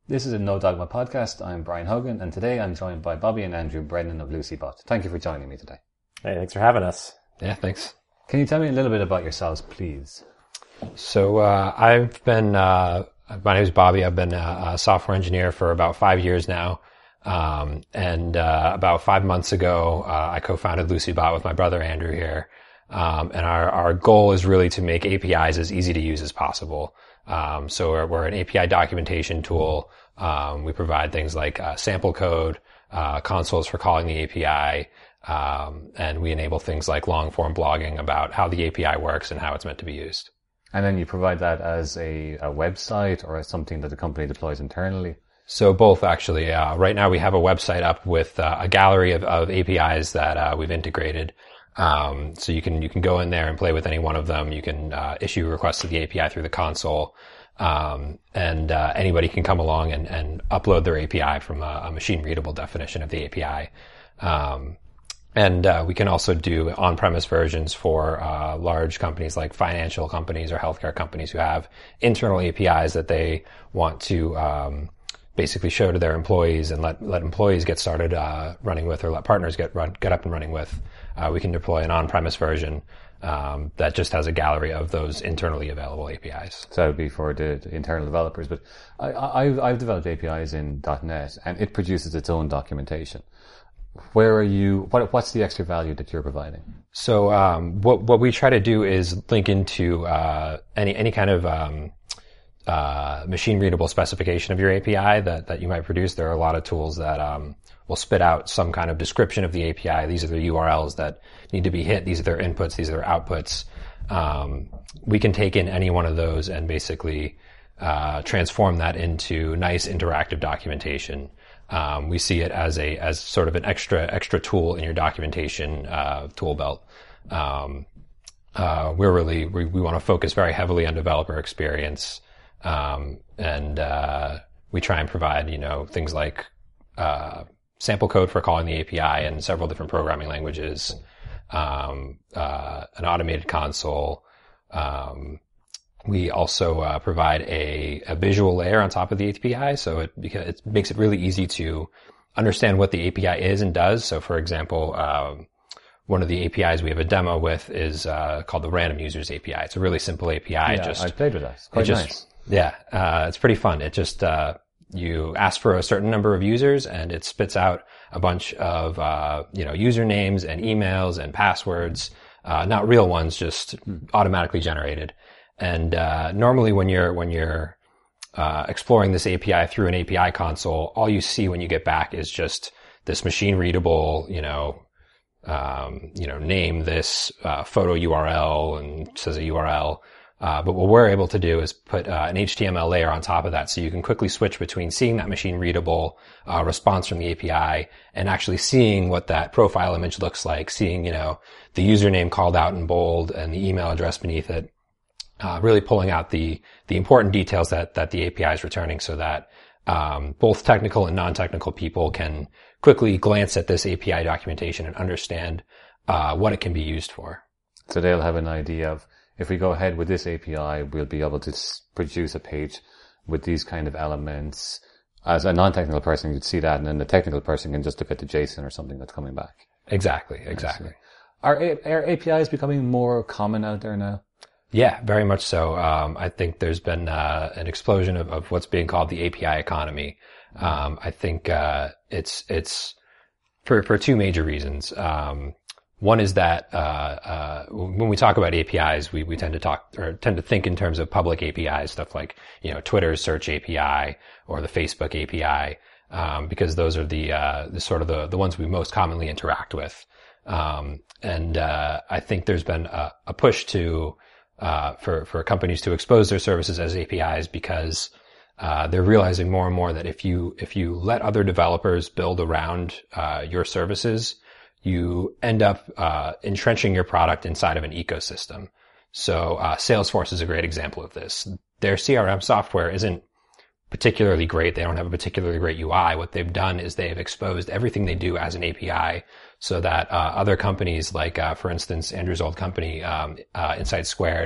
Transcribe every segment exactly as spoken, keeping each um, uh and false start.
This is a No Dogma podcast. I'm Brian Hogan, and today I'm joined by Bobby and Andrew Brennan of LucyBot. Thank you for joining me today. Hey, thanks for having us. Yeah, thanks. Can you tell me a little bit about yourselves, please? So uh, I've been, uh, my name is Bobby. I've been a, a software engineer for about five years now. Um, and uh, about five months ago, uh, I co-founded LucyBot with my brother Andrew here. Um, and our, our goal is really to make A P Is as easy to use as possible. Um, so we're, we're an A P I documentation tool. Um, we provide things like uh, sample code, uh, consoles for calling the A P I, um, and we enable things like long-form blogging about how the A P I works and how it's meant to be used. And then you provide that as a, a website or as something that the company deploys internally? So both, actually. Uh, right now we have a website up with uh, a gallery of, of A P Is that uh, we've integrated. Um, so you can, you can go in there and play with any one of them. You can, uh, issue requests to the A P I through the console. Um, and, uh, anybody can come along and, and upload their A P I from a, a machine readable definition of the A P I. Um, and, uh, we can also do on-premise versions for, uh, large companies like financial companies or healthcare companies who have internal A P Is that they want to, um, basically show to their employees and let, let employees get started, uh, running with, or let partners get run, get up and running with. Uh, we can deploy an on-premise version, um, that just has a gallery of those internally available A P Is. So that would be for the, the internal developers. But I, I, I've, I've developed A P Is in .NET and it produces its own documentation. Where are you, what, what's the extra value that you're providing? So, um, what, what we try to do is link into, uh, any, any kind of, um, uh, machine readable specification of your A P I that, that you might produce. There are a lot of tools that, um, will spit out some kind of description of the A P I. These are the U R Ls that need to be hit. These are their inputs. These are their outputs. Um, we can take in any one of those and basically, uh, transform that into nice interactive documentation. Um, we see it as a, as sort of an extra, extra tool in your documentation, uh, tool belt. Um, uh, we're really, we, we want to focus very heavily on developer experience. Um, and, uh, we try and provide, you know, things like, uh, sample code for calling the A P I in several different programming languages, um, uh, an automated console. Um, we also, uh, provide a, a visual layer on top of the A P I. So it, because it makes it really easy to understand what the A P I is and does. So for example, um, one of the A P Is we have a demo with is, uh, called the Random Users A P I. It's a really simple A P I. Yeah, just, I played with that. It's quite just, nice. Yeah, uh, it's pretty fun. It just, uh, you ask for a certain number of users and it spits out a bunch of, uh, you know, usernames and emails and passwords, uh, not real ones, just automatically generated. And, uh, normally when you're, when you're, uh, exploring this A P I through an A P I console, all you see when you get back is just this machine readable, you know, um, you know, name this, uh, photo U R L and says a U R L. Uh, but what we're able to do is put uh, an H T M L layer on top of that, so you can quickly switch between seeing that machine readable uh, response from the A P I and actually seeing what that profile image looks like, seeing, you know, the username called out in bold and the email address beneath it, uh, really pulling out the the important details that that the A P I is returning, so that um, both technical and non-technical people can quickly glance at this A P I documentation and understand uh, what it can be used for. So they'll have an idea of, if we go ahead with this A P I, we'll be able to produce a page with these kind of elements. As a non-technical person, you'd see that, and then the technical person can just look at the JSON or something that's coming back. Exactly, exactly. Are, are A P Is becoming more common out there now? Yeah, very much so. Um, I think there's been uh, an explosion of, of what's being called the A P I economy. Um, I think uh, it's it's for for two major reasons. Um, One is that, uh, uh, when we talk about A P Is, we, we tend to talk, or tend to think in terms of public A P Is, stuff like, you know, Twitter's search A P I or the Facebook A P I, um, because those are the, uh, the sort of the, the ones we most commonly interact with. Um, and, uh, I think there's been a, a push to, uh, for, for companies to expose their services as A P Is because, uh, they're realizing more and more that if you, if you let other developers build around, uh, your services, you end up uh entrenching your product inside of an ecosystem. So uh Salesforce is a great example of this. Their C R M software isn't particularly great. They don't have a particularly great U I. What they've done is they've exposed everything they do as an A P I so that uh other companies like, uh for instance, Andrew's old company, um uh Insight Squared,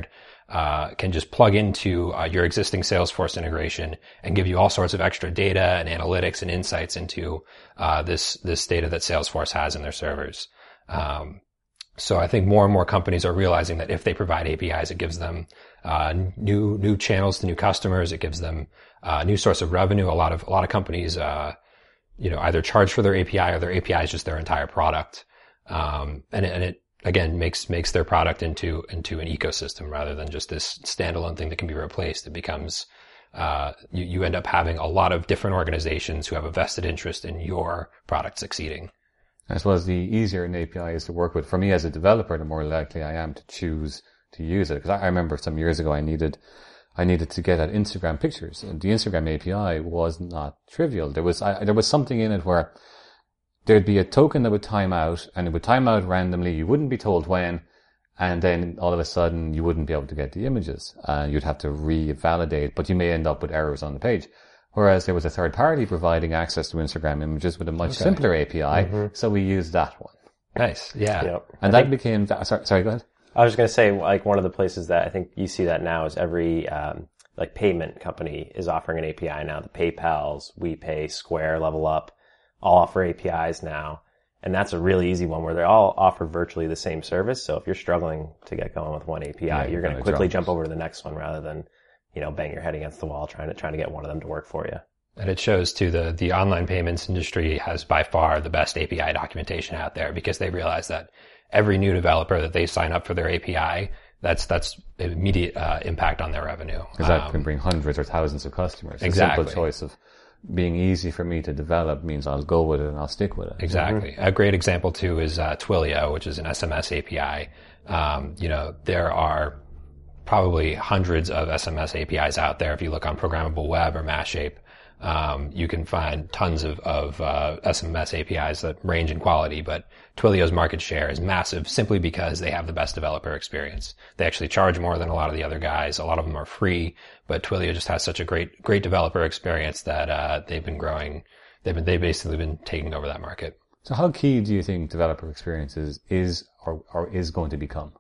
uh, can just plug into uh, your existing Salesforce integration and give you all sorts of extra data and analytics and insights into uh, this this data that Salesforce has in their servers. Um, so I think more and more companies are realizing that if they provide A P Is, it gives them uh, new new channels to new customers. It gives them a new source of revenue. A lot of a lot of companies, uh, you know, either charge for their A P I or their A P I is just their entire product, um, and it, and it again makes makes their product into into an ecosystem rather than just this standalone thing that can be replaced. It becomes uh, you, you end up having a lot of different organizations who have a vested interest in your product succeeding. I suppose the easier an A P I is to work with, for me as a developer, the more likely I am to choose to use it. Because I, I remember some years ago I needed, I needed to get at Instagram pictures, and the Instagram A P I was not trivial. There was, I, there was something in it where there'd be a token that would time out, and it would time out randomly. You wouldn't be told when, and then all of a sudden you wouldn't be able to get the images. Uh, you'd have to revalidate, but you may end up with errors on the page. Whereas there was a third party providing access to Instagram images with a much okay. simpler A P I, mm-hmm. so we used that one. Nice, yeah. Yep. And I that think, became, sorry, sorry, go ahead. I was just going to say, like, one of the places that I think you see that now is every, um, like, payment company is offering an A P I now. The PayPals, WePay, Square, Level Up, all offer A P Is now. And that's a really easy one where they all offer virtually the same service. So if you're struggling to get going with one A P I, yeah, you're going to quickly jump over to the next one rather than, you know, bang your head against the wall trying to, trying to get one of them to work for you. And it shows too, the, the online payments industry has by far the best A P I documentation out there because they realize that every new developer that they sign up for their A P I, that's, that's immediate, uh, impact on their revenue. Because that um, can bring hundreds or thousands of customers. Exactly. A simple choice of being easy for me to develop means I'll go with it and I'll stick with it. Exactly. Mm-hmm. A great example too is, uh, Twilio, which is an S M S A P I. Um, you know, there are probably hundreds of S M S A P Is out there. If you look on Programmable Web or Mashape, um, you can find tons of, of uh, S M S A P Is that range in quality, but Twilio's market share is massive simply because they have the best developer experience. They actually charge more than a lot of the other guys. A lot of them are free, but Twilio just has such a great, great developer experience that, uh, they've been growing. They've been, they've basically been taking over that market. So how key do you think developer experience is, is or, or is going to become?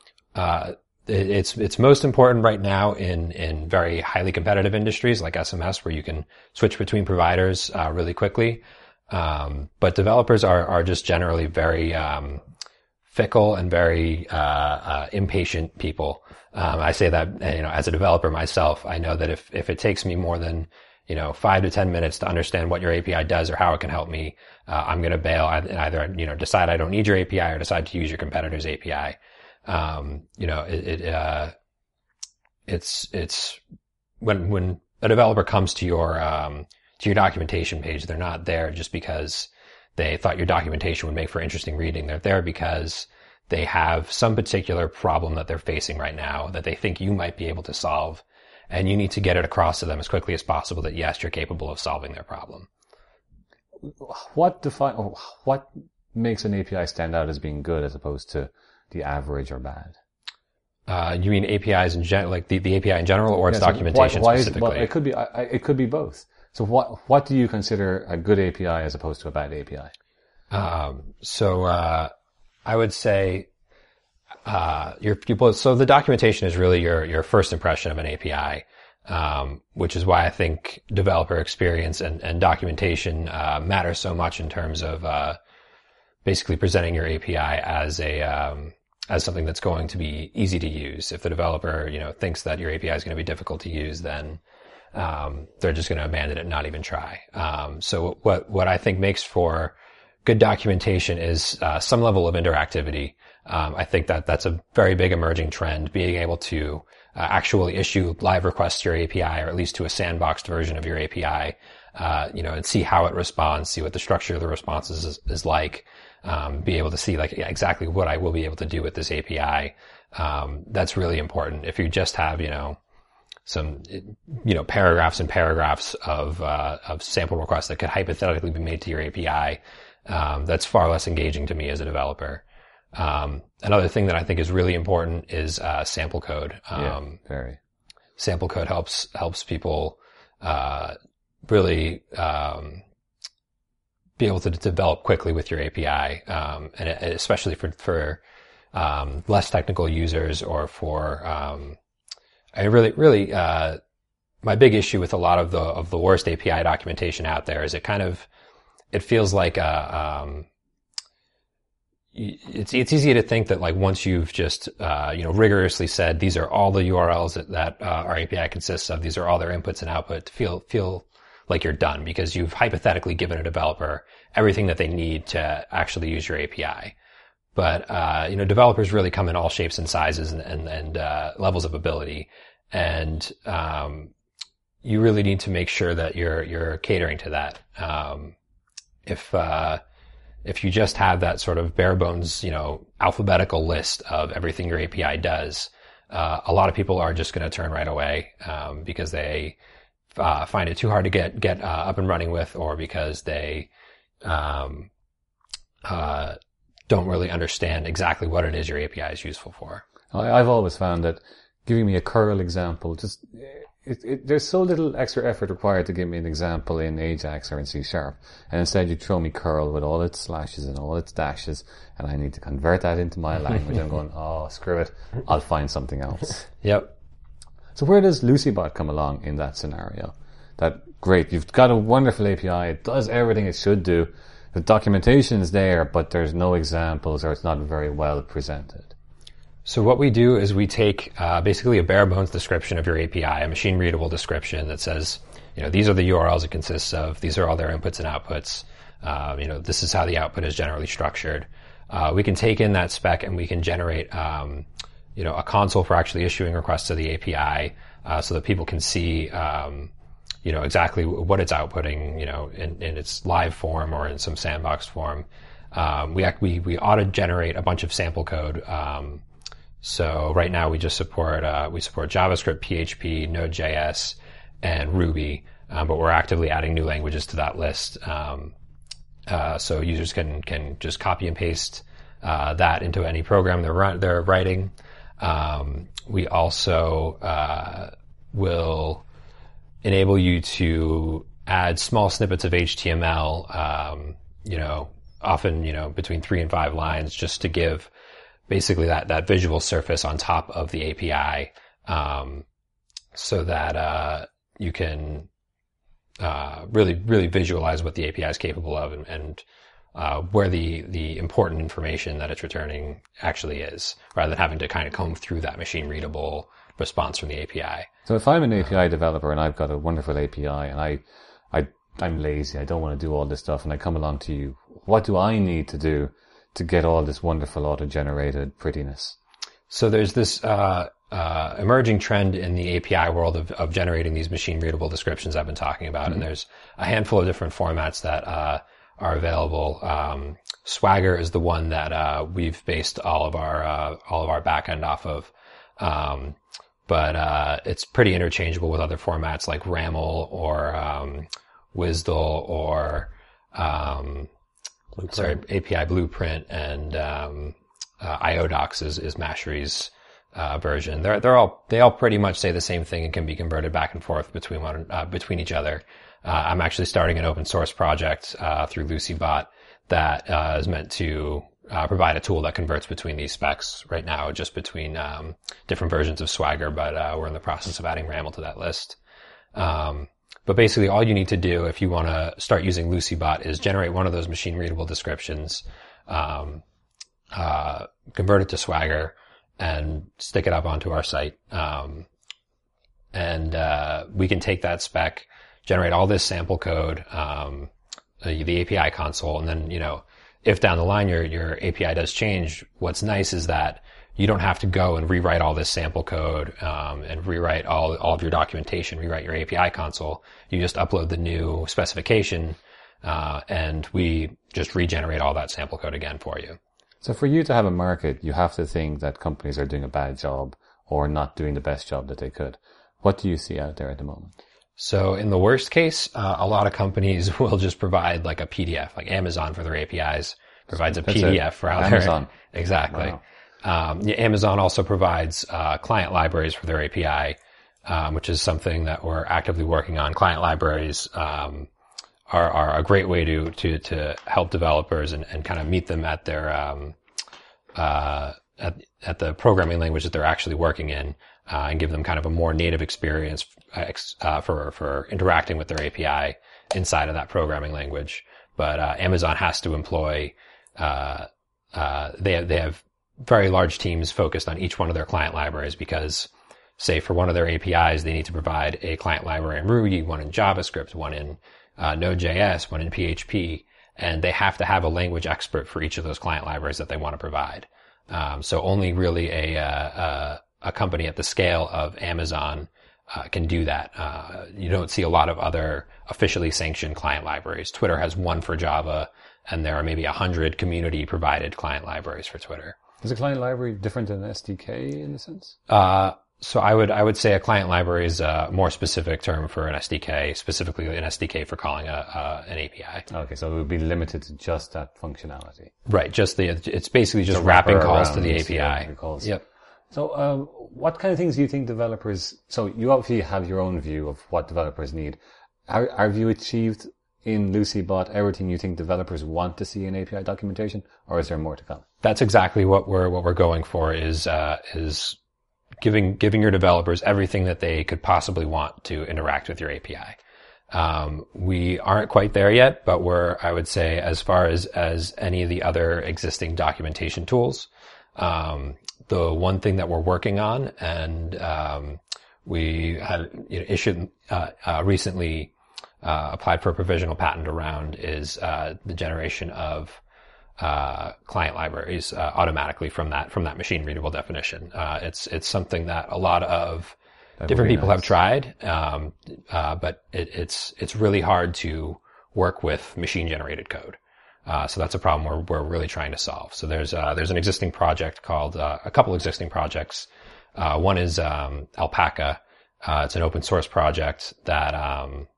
Uh, It's, it's most important right now in, in very highly competitive industries like S M S where you can switch between providers, uh, really quickly. Um, but developers are, are just generally very, um, fickle and very, uh, uh, impatient people. Um, I say that, you know, as a developer myself, I know that if, if it takes me more than, you know, five to ten minutes to understand what your A P I does or how it can help me, uh, I'm going to bail and either, you know, decide I don't need your A P I or decide to use your competitor's A P I. Um, you know, it, it, uh, it's, it's when, when a developer comes to your, um, to your documentation page, they're not there just because they thought your documentation would make for interesting reading. They're there because they have some particular problem that they're facing right now that they think you might be able to solve. And you need to get it across to them as quickly as possible that yes, you're capable of solving their problem. What define, what makes an A P I stand out as being good as opposed to the average or bad? Uh, you mean A P Is in gen, like the, the A P I in general, or its yeah, so documentation why, why specifically? Is, well, it could be, I, it could be both. So what, what do you consider a good A P I as opposed to a bad A P I? Um, so, uh, I would say, uh, your people, so the documentation is really your, your first impression of an A P I. Um, which is why I think developer experience and, and documentation, uh, matter so much in terms of, uh, basically presenting your A P I as a, um, as something that's going to be easy to use. If the developer, you know, thinks that your A P I is going to be difficult to use, then, um, they're just going to abandon it and not even try. Um, so what, what I think makes for good documentation is, uh, some level of interactivity. Um, I think that that's a very big emerging trend, being able to, uh, actually issue live requests to your A P I, or at least to a sandboxed version of your A P I, uh, you know, and see how it responds, see what the structure of the responses is, is like. Um, be able to see like yeah, exactly what I will be able to do with this A P I. Um, that's really important. If you just have, you know, some, you know, paragraphs and paragraphs of, uh, of sample requests that could hypothetically be made to your A P I, um, that's far less engaging to me as a developer. Um, another thing that I think is really important is, uh, sample code. Um, yeah, very. Sample code helps, helps people, uh, really, um, be able to develop quickly with your A P I, um, and especially for, for, um, less technical users or for, um, I really, really, uh, my big issue with a lot of the, of the worst A P I documentation out there is it kind of, it feels like a, um, it's, it's easy to think that like once you've just, uh, you know, rigorously said these are all the U R Ls that, that, uh, our A P I consists of, these are all their inputs and output, feel, feel like you're done because you've hypothetically given a developer everything that they need to actually use your A P I. But, uh, you know, developers really come in all shapes and sizes and, and, and, uh, levels of ability. And, um, you really need to make sure that you're, you're catering to that. Um, if, uh, if you just have that sort of bare bones, you know, alphabetical list of everything your A P I does, uh, a lot of people are just going to turn right away, um, because they, uh, find it too hard to get, get, uh, up and running with, or because they, um, uh, don't really understand exactly what it is your A P I is useful for. I've always found that giving me a curl example, just, it, it, there's so little extra effort required to give me an example in Ajax or in C Sharp. And instead you throw me curl with all its slashes and all its dashes, and I need to convert that into my language. I'm going, oh, screw it. I'll find something else. Yep. So where does Lucibot come along in that scenario? That, great, you've got a wonderful A P I. It does everything it should do. The documentation is there, but there's no examples or it's not very well presented. So what we do is we take uh, basically a bare bones description of your A P I, a machine readable description that says, you know, these are the U R Ls it consists of. These are all their inputs and outputs. Uh, you know, this is how the output is generally structured. Uh, we can take in that spec and we can generate, um, you know, a console for actually issuing requests to the A P I, uh, so that people can see, um, you know, exactly what it's outputting, you know, in, in its live form or in some sandbox form. Um, we, act, we, we auto-generate a bunch of sample code. Um, so right now we just support, uh, we support JavaScript, P H P, Node.js, and Ruby, um, but we're actively adding new languages to that list. Um, uh, so users can, can just copy and paste, uh, that into any program they're, run, they're writing. Um, we also, uh, will, enable you to add small snippets of H T M L, um, you know, often, you know, between three and five lines just to give basically that, that visual surface on top of the A P I, um, so that, uh, you can, uh, really, really visualize what the A P I is capable of and, and uh, where the, the important information that it's returning actually is, rather than having to kind of comb through that machine readable response from the A P I. So if I'm an A P I developer and I've got a wonderful A P I and I, I, I'm lazy, I don't want to do all this stuff, and I come along to you, what do I need to do to get all this wonderful auto-generated prettiness? So there's this, uh, uh, emerging trend in the A P I world of, of generating these machine readable descriptions I've been talking about. Mm-hmm. And there's a handful of different formats that, uh, are available. Um, Swagger is the one that, uh, we've based all of our, uh, all of our backend off of. Um, but, uh, it's pretty interchangeable with other formats like RAML or, um, WSDL or, um, Blueprint. sorry, A P I Blueprint and, um, uh, IODocs is, is Mashery's, uh, version. They're, they're all, they all pretty much say the same thing and can be converted back and forth between one, uh, between each other. Uh, I'm actually starting an open source project, uh, through Lucibot that, uh, is meant to, uh, provide a tool that converts between these specs right now, just between, um, different versions of Swagger, but, uh, we're in the process of adding RAML to that list. Um, but basically all you need to do if you want to start using Lucibot is generate one of those machine readable descriptions, um, uh, convert it to Swagger and stick it up onto our site. Um, and, uh, we can take that spec, generate all this sample code, um, the, the A P I console, and then, you know, if down the line your, your A P I does change, what's nice is that you don't have to go and rewrite all this sample code, um, and rewrite all, all of your documentation, rewrite your A P I console. You just upload the new specification, uh, and we just regenerate all that sample code again for you. So for you to have a market, you have to think that companies are doing a bad job or not doing the best job that they could. What do you see out there at the moment? So in the worst case, uh, a lot of companies will just provide like a P D F, like Amazon for their A P Is provides a That's P D F it. for how Amazon. Exactly. Wow. Um, yeah, Amazon also provides, uh, client libraries for their A P I, um, which is something that we're actively working on. Client libraries, um, are, are a great way to, to, to help developers and, and kind of meet them at their, um, uh, at, at the programming language that they're actually working in, uh, and give them kind of a more native experience, uh, for, for interacting with their A P I inside of that programming language. But, uh, Amazon has to employ, uh, uh, they have, they have very large teams focused on each one of their client libraries because, say, for one of their A P Is, they need to provide a client library in Ruby, one in JavaScript, one in, uh, Node.js, one in P H P. And they have to have a language expert for each of those client libraries that they want to provide. Um, so only really a, uh, a company at the scale of Amazon, uh, can do that. Uh, you don't see a lot of other officially sanctioned client libraries. Twitter has one for Java, and there are maybe a hundred community provided client libraries for Twitter. Is a client library different than an S D K in a sense? Uh, So I would, I would say a client library is a more specific term for an S D K, specifically an S D K for calling a, uh, an A P I. Okay, so it would be limited to just that functionality. Right, just the, it's basically just wrapping calls to the A P I. Calls. Yep. So, um, what kind of things do you think developers, so you obviously have your own view of what developers need. Are, have you achieved in LucyBot everything you think developers want to see in A P I documentation, or is there more to come? That's exactly what we're, what we're going for is, uh, is, giving giving your developers everything that they could possibly want to interact with your A P I. Um, we aren't quite there yet, but we're, I would say, as far as as any of the other existing documentation tools, um, the one thing that we're working on, and um, we had you know, issued uh, uh, recently uh, applied for a provisional patent around, is uh, the generation of uh, client libraries, uh, automatically from that, from that machine readable definition. Uh, it's, it's something that a lot of that different people nice. have tried. Um, uh, but it, it's, it's really hard to work with machine generated code. Uh, so that's a problem we're, we're really trying to solve. So there's, uh, there's an existing project called, uh, a couple existing projects. Uh, one is, um, Alpaca. Uh, it's an open source project that, um,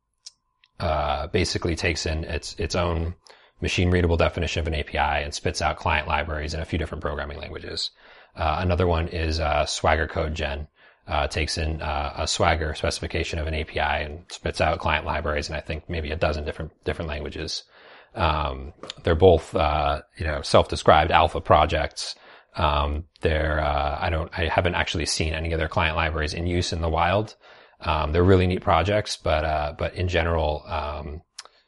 uh, basically takes in its, its own machine readable definition of an A P I and spits out client libraries in a few different programming languages. Uh, another one is, uh, Swagger Code Gen. Uh, takes in, uh, a Swagger specification of an A P I and spits out client libraries in I think maybe a dozen different, different languages. Um, they're both, uh, you know, self-described alpha projects. Um, they're, uh, I don't, I haven't actually seen any of their client libraries in use in the wild. Um, they're really neat projects, but, uh, but in general, um,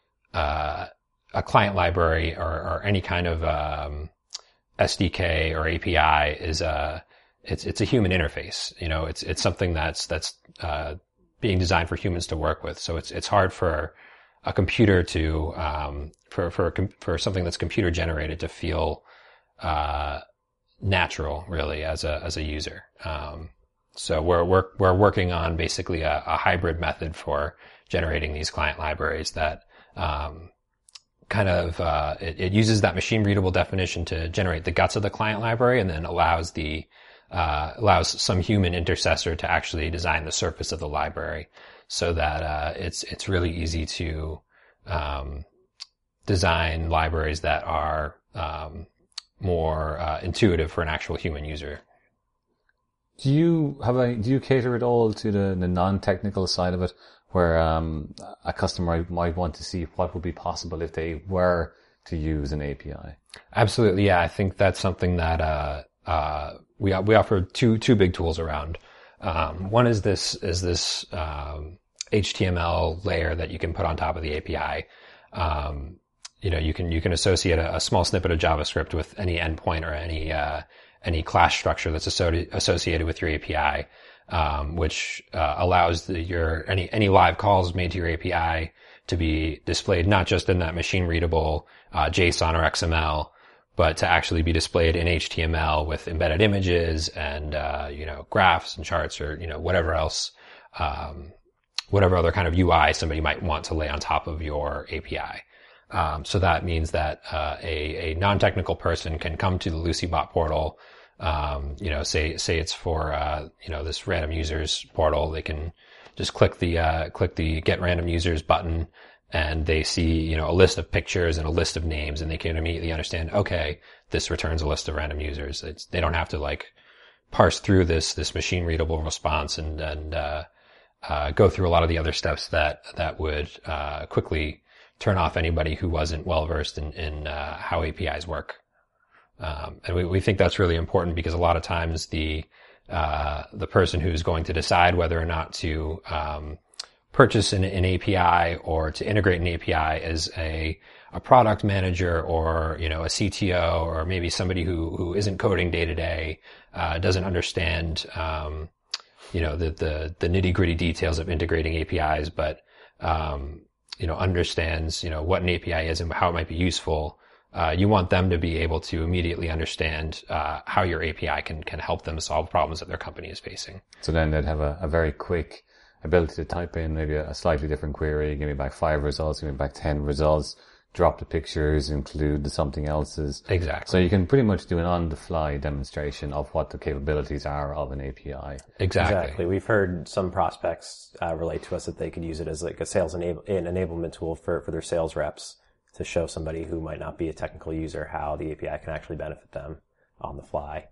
uh, a client library or, or any kind of, um, S D K or A P I is a, it's, it's a human interface. You know, it's, it's something that's, that's, uh, being designed for humans to work with. So it's, it's hard for a computer to, um, for, for, for something that's computer generated to feel, uh, natural really as a, as a user. Um, so we're, we're, we're working on basically a, a hybrid method for generating these client libraries that, um, kind of, uh, it, it uses that machine readable definition to generate the guts of the client library and then allows the, uh, allows some human intercessor to actually design the surface of the library so that, uh, it's, it's really easy to, um, design libraries that are, um, more, uh, intuitive for an actual human user. Do you have a, do you cater at all to the, the non-technical side of it? Where um, a customer might want to see what would be possible if they were to use an A P I. Absolutely, yeah. I think that's something that uh, uh, we we offer two two big tools around. Um, one is this is this um, H T M L layer that you can put on top of the A P I. Um, you know, you can you can associate a, a small snippet of JavaScript with any endpoint or any uh, any class structure that's associated associated with your A P I. Um, which, uh, allows the, your, any, any live calls made to your A P I to be displayed not just in that machine readable, uh, JSON or X M L, but to actually be displayed in H T M L with embedded images and, uh, you know, graphs and charts or, you know, whatever else, um, whatever other kind of U I somebody might want to lay on top of your A P I. Um, so that means that, uh, a, a non-technical person can come to the LucyBot portal. Um, you know, say, say it's for, uh, you know, this random users portal. They can just click the, uh, click the get random users button and they see, you know, a list of pictures and a list of names and they can immediately understand, okay, this returns a list of random users. It's, they don't have to like parse through this, this machine readable response and, and, uh, uh, go through a lot of the other steps that, that would, uh, quickly turn off anybody who wasn't well versed in, in, uh, how A P Is work. Um, and we, we think that's really important because a lot of times the uh, the person who's going to decide whether or not to um, purchase an, an A P I or to integrate an A P I is a a product manager or you know a C T O or maybe somebody who who isn't coding day to day, uh, doesn't understand um, you know the the, the nitty gritty details of integrating A P Is, but um, you know understands you know what an A P I is and how it might be useful. Uh, you want them to be able to immediately understand uh, how your A P I can can help them solve problems that their company is facing. So then they'd have a, a very quick ability to type in maybe a, a slightly different query, give me back five results, give me back ten results, drop the pictures, include the something else's. Exactly. So you can pretty much do an on-the-fly demonstration of what the capabilities are of an A P I. Exactly. Exactly. We've heard some prospects uh, relate to us that they could use it as like a sales enable- an enablement tool for, for their sales reps, to show somebody who might not be a technical user how the A P I can actually benefit them on the fly.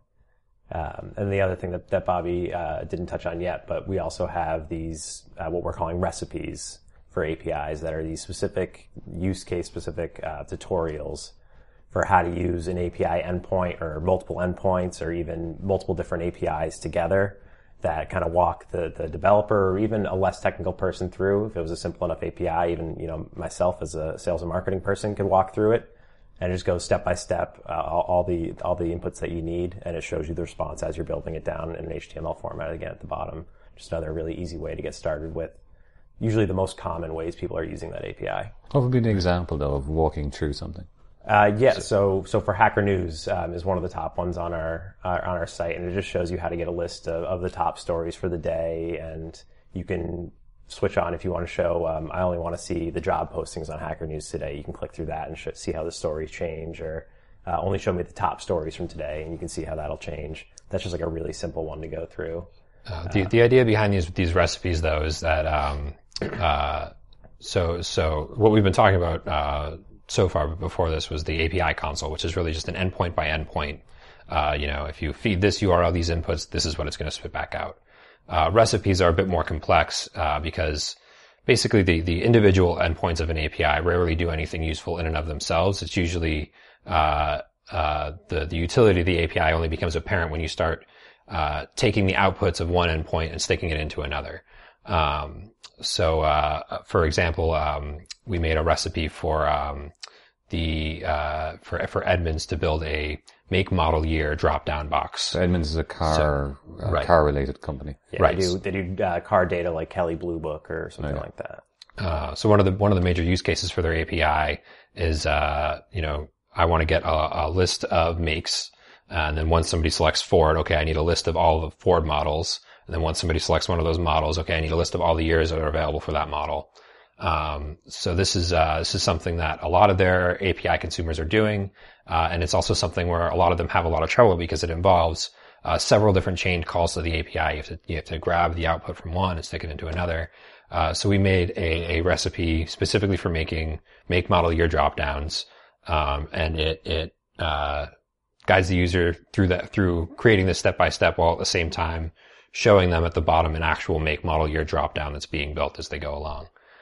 Um, and the other thing that, that Bobby uh, didn't touch on yet, but we also have these, uh, what we're calling recipes for A P Is that are these specific, use case specific uh, tutorials for how to use an A P I endpoint or multiple endpoints or even multiple different A P Is together that kind of walk the, the developer or even a less technical person through. If it was a simple enough A P I, even, you know, myself as a sales and marketing person could walk through it and just go step by step, uh, all, all the, all the inputs that you need. And it shows you the response as you're building it down in an H T M L format again at the bottom. Just another really easy way to get started with usually the most common ways people are using that A P I. What would be an example though of walking through something? Uh, yeah, so, so for Hacker News, um, is one of the top ones on our, uh, on our site, and it just shows you how to get a list of, of the top stories for the day, and you can switch on if you want to show, um, I only want to see the job postings on Hacker News today. You can click through that and sh- see how the stories change, or, uh, only show me the top stories from today, and you can see how that'll change. That's just like a really simple one to go through. Uh, the, the idea behind these, these recipes though is that, um, uh, so, so what we've been talking about, uh, so far before this was the A P I console, which is really just an endpoint by endpoint. Uh, you know, if you feed this U R L, these inputs, this is what it's going to spit back out. Uh, recipes are a bit more complex, uh, because basically the, the individual endpoints of an A P I rarely do anything useful in and of themselves. It's usually, uh, uh, the, the utility of the A P I only becomes apparent when you start, uh, taking the outputs of one endpoint and sticking it into another. Um, so, uh, for example, um, we made a recipe for, um, the, uh, for, for Edmunds to build a make model year drop down box. So Edmunds is a car, so, uh, right. car related company. Yeah, right. They do, they do, uh, car data like Kelley Blue Book or something Okay. like that. Uh, so one of the, one of the major use cases for their A P I is, uh, you know, I want to get a, a list of makes. And then once somebody selects Ford, okay, I need a list of all the Ford models. And then once somebody selects one of those models, okay, I need a list of all the years that are available for that model. Um, so this is, uh, this is something that a lot of their A P I consumers are doing. Uh, and it's also something where a lot of them have a lot of trouble because it involves, uh, several different chained calls to the A P I. You have to, you have to grab the output from one and stick it into another. Uh, so we made a, a recipe specifically for making make model year drop downs. Um, and it, it, uh, guides the user through that, through creating this step by step while at the same time showing them at the bottom an actual make model year drop down that's being built as they go along.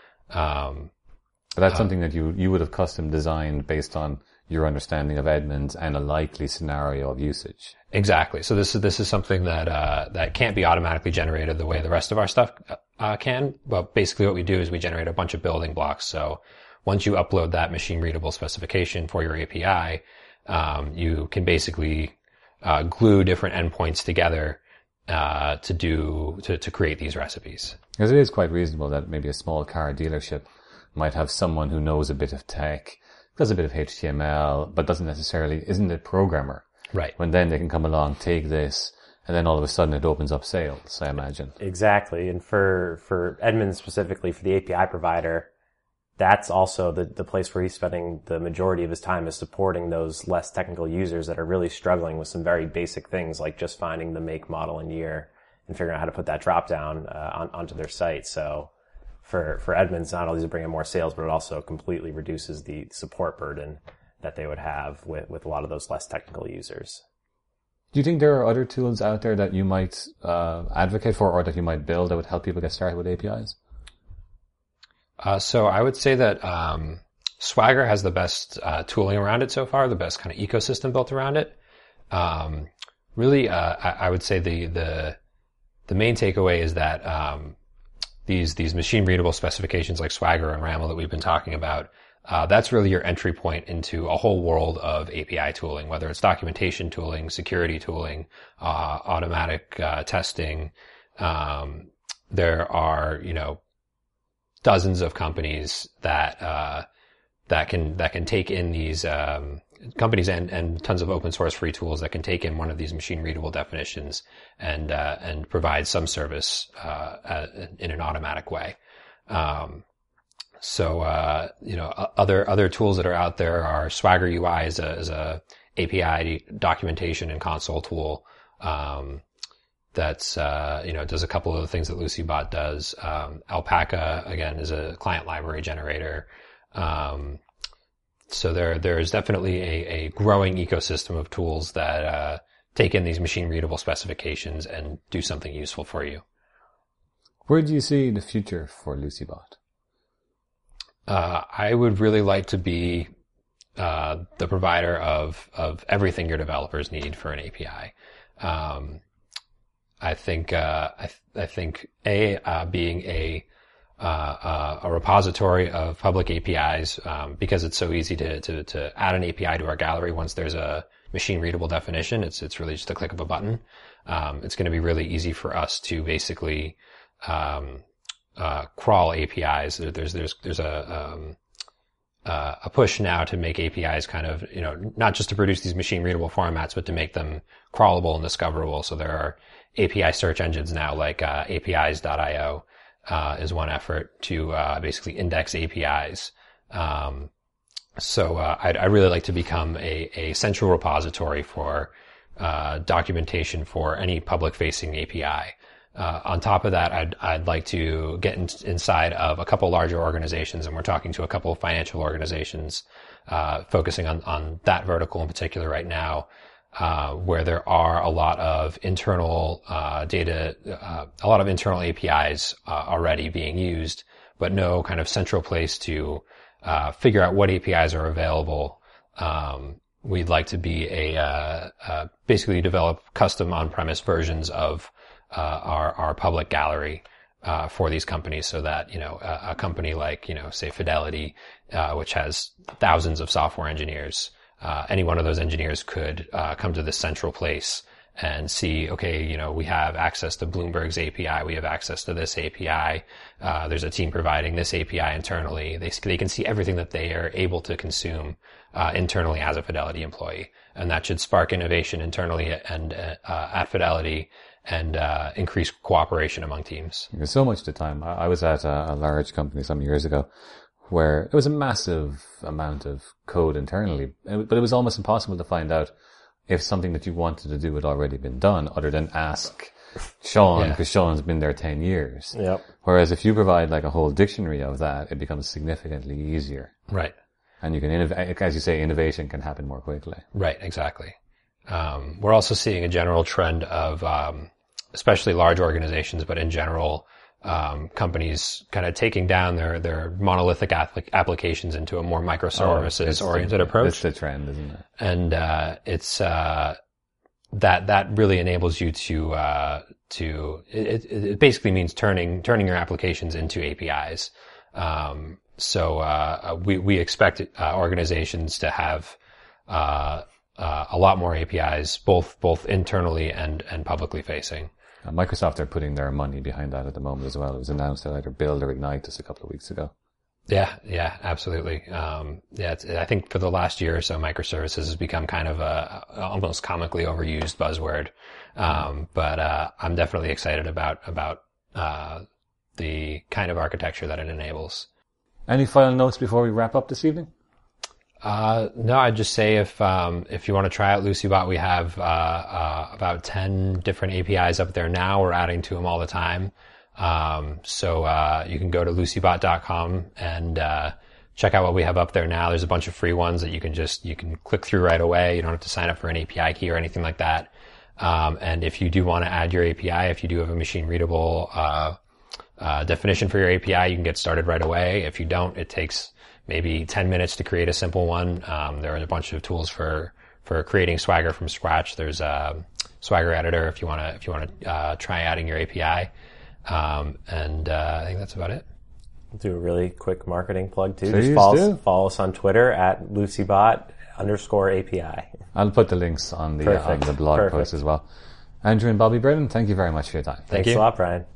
Um, but that's uh, something that you, you would have custom designed based on your understanding of Edmunds and a likely scenario of usage. Exactly. So this is, this is something that, uh, that can't be automatically generated the way the rest of our stuff, uh, can. But basically what we do is we generate a bunch of building blocks. So once you upload that machine readable specification for your A P I, um, you can basically, uh, glue different endpoints together, uh, to do, to, to create these recipes. Because it is quite reasonable that maybe a small car dealership might have someone who knows a bit of tech, does a bit of H T M L, but doesn't necessarily, isn't a programmer. Right. When then they can come along, take this, and then all of a sudden it opens up sales, I imagine. Exactly. And for, for Edmunds specifically, for the A P I provider, that's also the, the place where he's spending the majority of his time is supporting those less technical users that are really struggling with some very basic things like just finding the make, model, and year and figuring out how to put that drop down uh, on, onto their site. So for, for Edmunds, not only does it bring in more sales, but it also completely reduces the support burden that they would have with, with a lot of those less technical users. Do you think there are other tools out there that you might uh, advocate for or that you might build that would help people get started with A P Is? Uh, so I would say that, um, Swagger has the best uh, tooling around it so far, the best kind of ecosystem built around it. Um, really, uh, I, I would say the the the main takeaway is that um, these these machine readable specifications like Swagger and RAML that we've been talking about, uh, that's really your entry point into a whole world of A P I tooling, whether it's documentation tooling, security tooling, uh, automatic uh, testing. Um, there are, you know, dozens of companies that uh, that can that can take in these um, companies and, and tons of open source free tools that can take in one of these machine readable definitions and uh, and provide some service uh, in an automatic way. Um, so uh, you know, other other tools that are out there are Swagger U I is a, is a A P I documentation and console tool. Um, That's, uh, you know, does a couple of the things that LucyBot does. Um, Alpaca, again, is a client library generator. Um, so there, there's definitely a, a growing ecosystem of tools that, uh, take in these machine readable specifications and do something useful for you. Where do you see the future for LucyBot? Uh, I would really like to be, uh, the provider of, of everything your developers need for an A P I. Um, I think, uh, I, th- I think A, uh, being a, uh, uh, a repository of public A P Is, um, because it's so easy to, to, to add an A P I to our gallery once there's a machine readable definition. It's, it's really just a click of a button. Um, it's going to be really easy for us to basically, um, uh, crawl A P Is. There's, there's, there's a, um, Uh, a push now to make A P Is kind of, you know, not just to produce these machine readable formats, but to make them crawlable and discoverable. So there are A P I search engines now, like uh, A P Is dot io uh, is one effort to uh, basically index A P Is. Um, so uh, I'd, I'd really like to become a, a central repository for uh, documentation for any public-facing A P I. Uh, on top of that, I'd, I'd like to get in, inside of a couple larger organizations, and we're talking to a couple of financial organizations, uh, focusing on, on that vertical in particular right now, uh, where there are a lot of internal, uh, data, uh, a lot of internal A P Is, uh, already being used, but no kind of central place to, uh, figure out what A P Is are available. Um, we'd like to be a, uh, uh, basically develop custom on-premise versions of Uh, our, our public gallery, uh, for these companies so that, you know, a, a company like, you know, say Fidelity, uh, which has thousands of software engineers, uh, any one of those engineers could, uh, come to this central place and see, okay, you know, we have access to Bloomberg's A P I, we have access to this A P I, uh, there's a team providing this A P I internally. They, they can see everything that they are able to consume, uh, internally as a Fidelity employee. And that should spark innovation internally and, uh, at Fidelity, and uh increase cooperation among teams. There's so much to time. I, I was at a, a large company some years ago where it was a massive amount of code internally, but it was almost impossible to find out if something that you wanted to do had already been done other than ask Sean, because yeah. Sean's been there ten years. Yep. Whereas if you provide like a whole dictionary of that, it becomes significantly easier. Right. And you can innovate, as you say, innovation can happen more quickly. Right, exactly. Um, we're also seeing a general trend of, um, especially large organizations, but in general, um, companies kind of taking down their, their monolithic applic- applications into a more microservices oh, oriented the, approach. It's the trend, isn't it? And, uh, it's, uh, that, that really enables you to, uh, to, it, it basically means turning, turning your applications into A P Is. Um, so, uh, we, we expect, uh, organizations to have, uh, uh, a lot more A P Is, both, both internally and, and publicly facing. Uh, Microsoft are putting their money behind that at the moment as well. It was announced at either Build or Ignite just a couple of weeks ago. Yeah, yeah, absolutely. Um, yeah, it's, I think for the last year or so, microservices has become kind of a, a almost comically overused buzzword. Um, but, uh, I'm definitely excited about, about, uh, the kind of architecture that it enables. Any final notes before we wrap up this evening? Uh, no, I'd just say if, um, if you want to try out LucyBot, we have, uh, uh, about ten different A P Is up there now. We're adding to them all the time. Um, so, uh, you can go to lucybot dot com and, uh, check out what we have up there now. There's a bunch of free ones that you can just, you can click through right away. You don't have to sign up for an A P I key or anything like that. Um, and if you do want to add your A P I, if you do have a machine readable, uh, uh, definition for your A P I, you can get started right away. If you don't, it takes maybe ten minutes to create a simple one. Um, there are a bunch of tools for, for creating Swagger from scratch. There's a Swagger editor if you want to, if you want to, uh, try adding your A P I. Um, and, uh, I think that's about it. We'll do a really quick marketing plug too. Please Just follow, do. us, follow us on Twitter at LucyBot underscore A P I. I'll put the links on the, uh, on the blog Perfect. post as well. Andrew and Bobby Brennan, thank you very much for your time. Thanks you. a lot, Brian.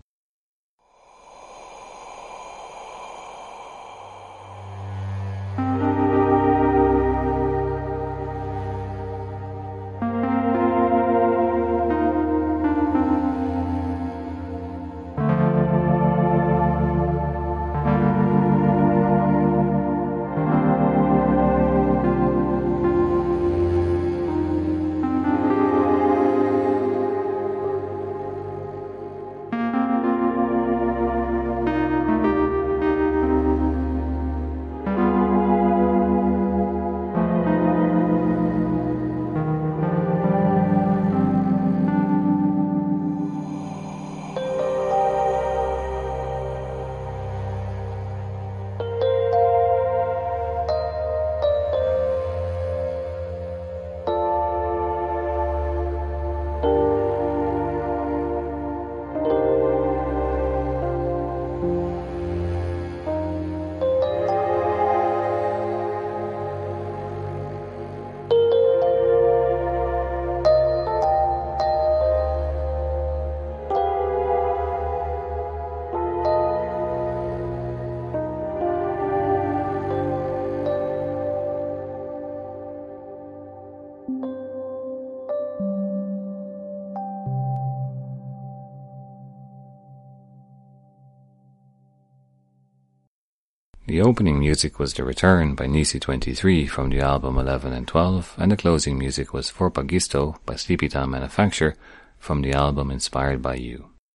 The opening music was The Return by Nisi twenty-three from the album eleven and twelve, and the closing music was For Pagisto by Sleepy Town Manufacture from the album Inspired by You.